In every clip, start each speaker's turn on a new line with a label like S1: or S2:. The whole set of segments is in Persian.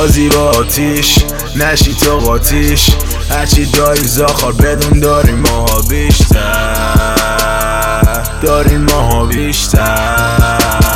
S1: بازی با آتیش نشی تو قاتیش، هرچی داری زاخار بدون داریم ماها بیشتر، داریم ماها بیشتر.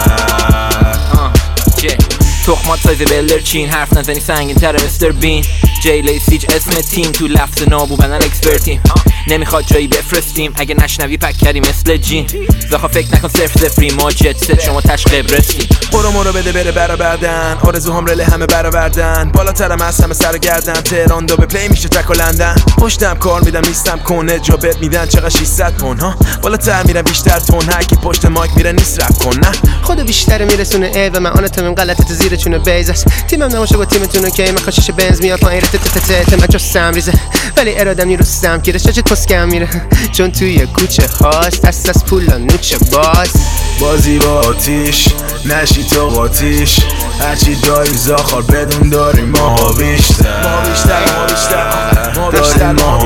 S2: تخمات سایز بلدرچین، حرف نزنی سنگین تره مستر بین. جیلی سیج اسم تیم، تو لفظ نابو بندن اکسپرتیم. نمیخواد جایی بفرستیم اگه نشنوی پک کردی مثل جین. زاخا فکر نکن صرف صفری ما جت ست، شما تش قبرسیم.
S1: برو بده بره برآوردن، آرزوهام رله همه برآوردن. بالاترم از همه سر گردن، تهران دو به پلی میشه تک و لندن. پشتم کار میدم نیستم کنه، جا بهت میدن چقدر 600 تن ها. بالاتر میرم بیشتر تن، هر کی پشت مایک میره نیست رپ کن نه.
S3: خودو بیشتر میرسونه ای و من آناتومیم غلطت زیر چونه بیز است. تیمم نماشه با تیمتون که من خاشش بنز میاد پایین رت من جو سمریزه، ولی ارادم نیرو سم گیره شاجت پسکم میره، چون توی کوچه هاست دست از پولا نوچه باز.
S1: بازی با آتیش نشی تو قاتیش، هرچی داری زاخار بدون داریم ماها بیشتر، ما بیشتر ما بیشتر ما بیشتر ما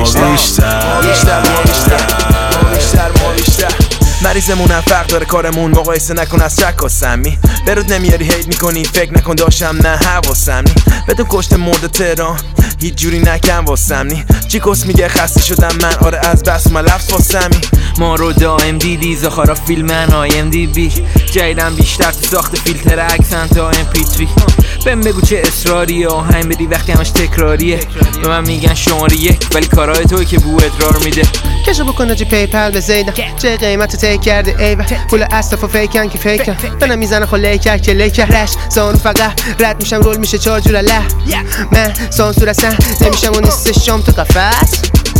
S1: بیشتر ما بیشتر. مریضمونم فرق داره کارمون، مقایسه نکن از شک و سمی. برود نمیاری هیت میکنی، فکر نکن داشتم نه حواسم نی. بدون کشت مرد تهران هیچ جوری نکن واسم نی. چی کس میگه خسته شدم من، آره از بس من لفظ واسمی.
S2: ما رو دائم دیدی زاخارا فیلمن IMDb، جایدم بیشتر تو ساخت فیلتر اکسن تا MP3. بهم بگو چه اصراری آهنگ بدی وقتی همش تکراریه. به من میگن شماره یک ولی کارهای توی که بو ادرار میده.
S3: کشو بکن جی پیپل بزیدم، چه قیمت تیک کرده ایوه. پول اصطفا فیکن که فیکن، بنا میزنه خو لیکر که لیکر رش. زانو فقط رد میشم رول میشه 4 جور له. من سانسور اصلا نمیشم و نیست شام تو قفس.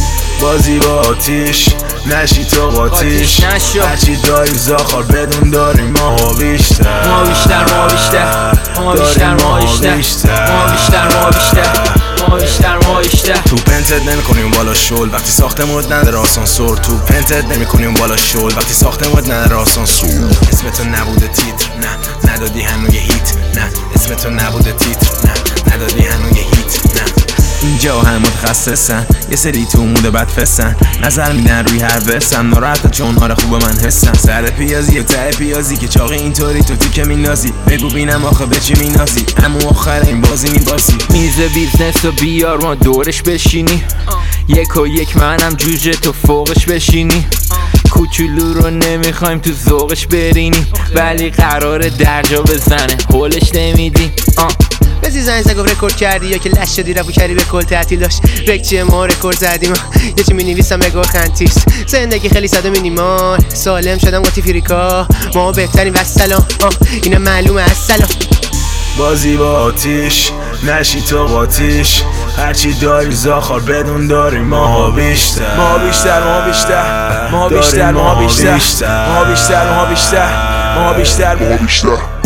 S1: بازی با آتیش نشی تو قاتیش، هرچی داری زاخار بدون داریم ماها بیشتر،
S2: ما بیشتر ما بیشتر ما بیشتر ما بیشتر ما بیشتر ما بیشتر ما بیشتر ما بیشتر.
S1: تو پنتت نمیکنیم بالا شل وقتی ساختمون نداره آسانسور. تو پنتت نمیکنیم بالا شل وقتی ساختمون نداره آسانسور. اسم تو نبوده تیتر، نه ندادی هنوز یه هیت، نه اسم تو نبوده تیتر، نه ندادی هنوز یه هیت. نه اینجا هم متخصصن، یه سری تو موده بد فسن، نظر میدن روی هر وسم. ناراحت چون آره خوبه من حسن، سر پیازی و ته پیازی که چاقی اینطوری تو تیکه مینازی. بگو بینم آخه به چی مینازی، اما آخر این بازی میبازی.
S2: میز بیزنس و بیار ما دورش بشینی، یک و یک منم جوجه تو فوقش بشینی. کوچولو رو نمیخوایم تو ذوقش برینی، ولی قراره درجا بزنه هولش نمیدی.
S3: بزی زنگ زگو رکورد کردی یا که لش شدی رفو کردی به کل تعطیل داشت. رکچیه ما رکورد زدیم، یه چی مینویسم بگو خنتیس. زندگی خیلی ساده مینیمال، سالم شدم قاطی فریکا. ما بهترین وسلام اینا معلومه از سلام.
S1: بازی با آتیش نشی تو قاتیش، هرچی داری زاخار بدون داریم ماها بیشتر، ما بیشتر ما بیشتر ما بیشتر ما بیشتر ما بیشتر ما بیشتر ما بیشتر ما بیشتر.